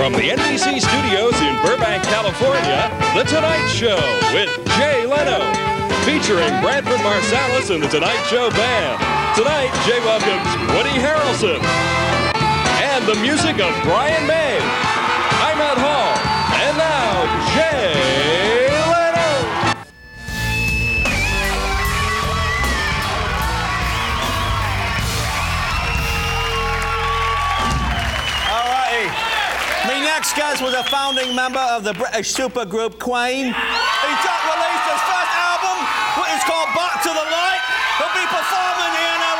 From the NBC studios in Burbank, California, The Tonight Show with Jay Leno. Featuring Branford Marsalis and The Tonight Show Band. Tonight, Jay welcomes Woody Harrelson. And the music of Brian May. I'm Ed Hall. And now, Jay Leno. All righty. My next guest was a founding member of the British supergroup Queen. He just released his first album, which is called Back to the Light. He'll be performing here now.